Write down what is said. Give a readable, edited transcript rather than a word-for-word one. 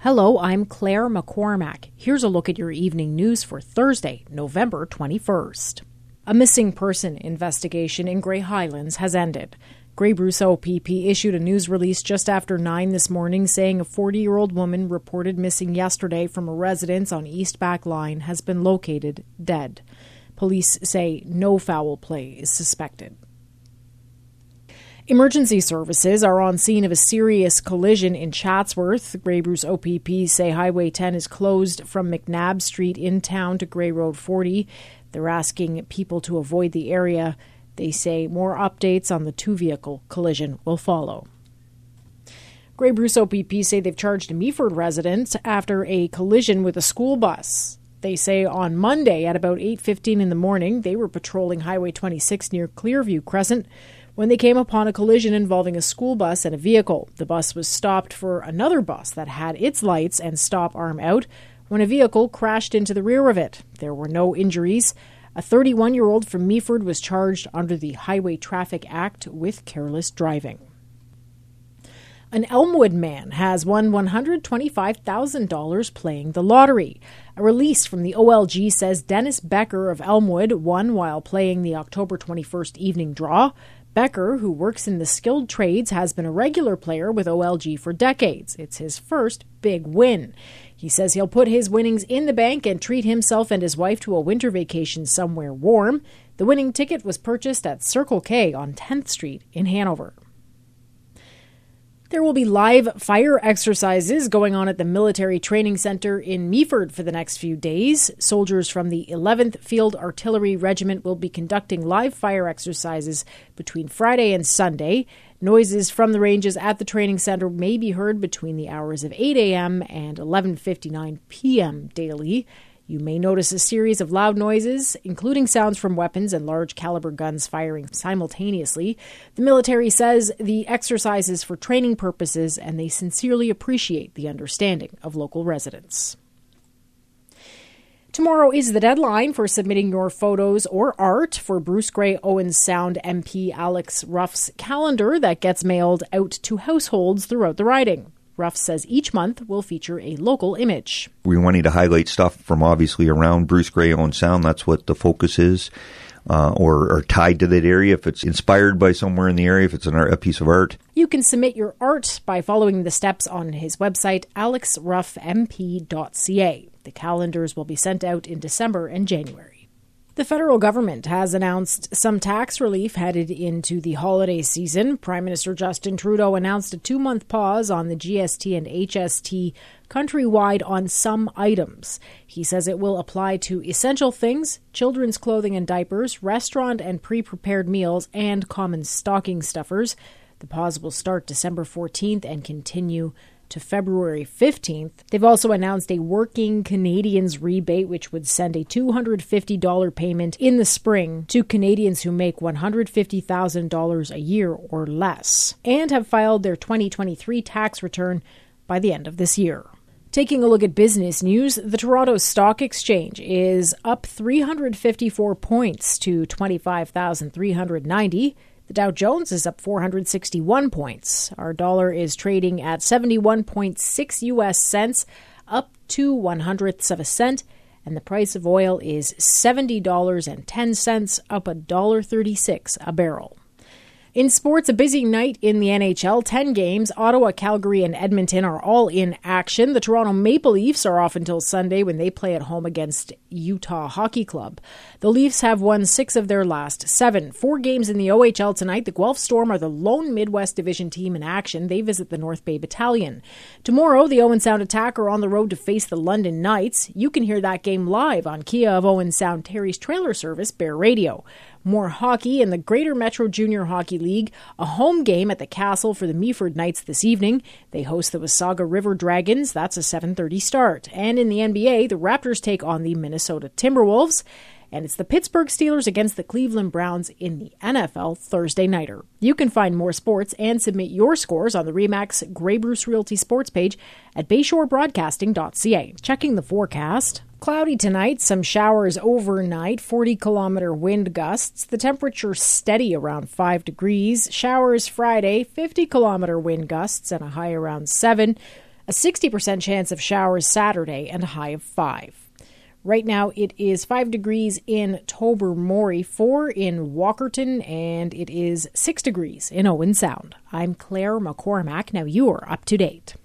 Hello, I'm Claire McCormack. Here's a look at your evening news for Thursday, November 21st. A missing person investigation in Grey Highlands has ended. Grey Bruce OPP issued a news release just after 9 this morning saying a 40-year-old woman reported missing yesterday from a residence on East Back Line has been located dead. Police say no foul play is suspected. Emergency services are on scene of a serious collision in Chatsworth. Grey Bruce OPP say Highway 10 is closed from McNabb Street in town to Grey Road 40. They're asking people to avoid the area. They say more updates on the two-vehicle collision will follow. Grey Bruce OPP say they've charged a Meaford resident after a collision with a school bus. They say on Monday at about 8:15 in the morning, they were patrolling Highway 26 near Clearview Crescent when they came upon a collision involving a school bus and a vehicle. The bus was stopped for another bus that had its lights and stop arm out when a vehicle crashed into the rear of it. There were no injuries. A 31-year-old from Meaford was charged under the Highway Traffic Act with careless driving. An Elmwood man has won $125,000 playing the lottery. A release from the OLG says Dennis Becker of Elmwood won while playing the October 21st evening draw. Becker, who works in the skilled trades, has been a regular player with OLG for decades. It's his first big win. He says he'll put his winnings in the bank and treat himself and his wife to a winter vacation somewhere warm. The winning ticket was purchased at Circle K on 10th Street in Hanover. There will be live fire exercises going on at the Military Training Center in Meaford for the next few days. Soldiers from the 11th Field Artillery Regiment will be conducting live fire exercises between Friday and Sunday. Noises from the ranges at the training center may be heard between the hours of 8 a.m. and 11:59 p.m. daily. You may notice a series of loud noises, including sounds from weapons and large caliber guns firing simultaneously. The military says the exercise is for training purposes, and they sincerely appreciate the understanding of local residents. Tomorrow is the deadline for submitting your photos or art for Bruce Grey Owen Sound MP Alex Ruff's calendar that gets mailed out to households throughout the riding. Ruff says each month will feature a local image. We wanted to highlight stuff from obviously around Bruce Grey Owen Sound. That's what the focus is, or tied to that area. If it's inspired by somewhere in the area, if it's a piece of art. You can submit your art by following the steps on his website, alexruffmp.ca. The calendars will be sent out in December and January. The federal government has announced some tax relief headed into the holiday season. Prime Minister Justin Trudeau announced a 2-month pause on the GST and HST countrywide on some items. He says it will apply to essential things, children's clothing and diapers, restaurant and pre-prepared meals, and common stocking stuffers. The pause will start December 14th and continue to February 15th. They've also announced a Working Canadians rebate, which would send a $250 payment in the spring to Canadians who make $150,000 a year or less and have filed their 2023 tax return by the end of this year. Taking a look at business news, the Toronto Stock Exchange is up 354 points to 25,390. The Dow Jones is up 461 points. Our dollar is trading at 71.6 U.S. cents, up 2/100ths of a cent, and the price of oil is $70.10, up $1.36 a barrel. In sports, a busy night in the NHL. 10 games. Ottawa, Calgary, and Edmonton are all in action. The Toronto Maple Leafs are off until Sunday when they play at home against Utah Hockey Club. The Leafs have won 6 of their last 7. 4 games in the OHL tonight. The Guelph Storm are the lone Midwest Division team in action. They visit the North Bay Battalion. Tomorrow, the Owen Sound Attack are on the road to face the London Knights. You can hear that game live on Kia of Owen Sound Terry's trailer service, Bear Radio. More hockey in the Greater Metro Junior Hockey League. A home game at the Castle for the Meaford Knights this evening. They host the Wasaga River Dragons. That's a 7:30 start. And in the NBA, the Raptors take on the Minnesota Timberwolves. And it's the Pittsburgh Steelers against the Cleveland Browns in the NFL Thursday Nighter. You can find more sports and submit your scores on the RE/MAX Grey Bruce Realty sports page at bayshorebroadcasting.ca. Checking the forecast. Cloudy tonight, some showers overnight, 40-kilometer wind gusts. The temperature steady around 5 degrees. Showers Friday, 50-kilometer wind gusts and a high around 7. A 60% chance of showers Saturday and a high of 5. Right now it is 5 degrees in Tobermory, 4 in Walkerton, and it is 6 degrees in Owen Sound. I'm Claire McCormack. Now you're up to date.